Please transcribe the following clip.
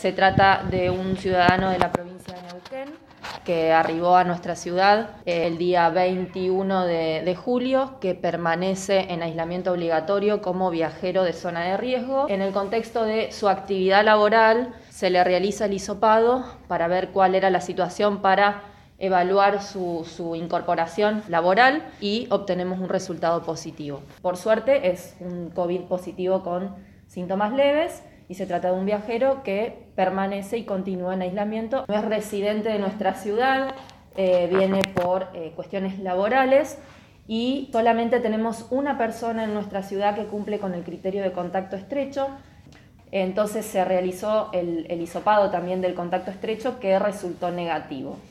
Se trata de un ciudadano de la provincia de Neuquén que arribó a nuestra ciudad el día 21 de julio, que permanece en aislamiento obligatorio como viajero de zona de riesgo. En el contexto de su actividad laboral se le realiza el hisopado para ver cuál era la situación para evaluar su incorporación laboral y obtenemos un resultado positivo. Por suerte es un COVID positivo con síntomas leves y se trata de un viajero que permanece y continúa en aislamiento. No es residente de nuestra ciudad, viene por cuestiones laborales y solamente tenemos una persona en nuestra ciudad que cumple con el criterio de contacto estrecho. Entonces se realizó el hisopado también del contacto estrecho, que resultó negativo.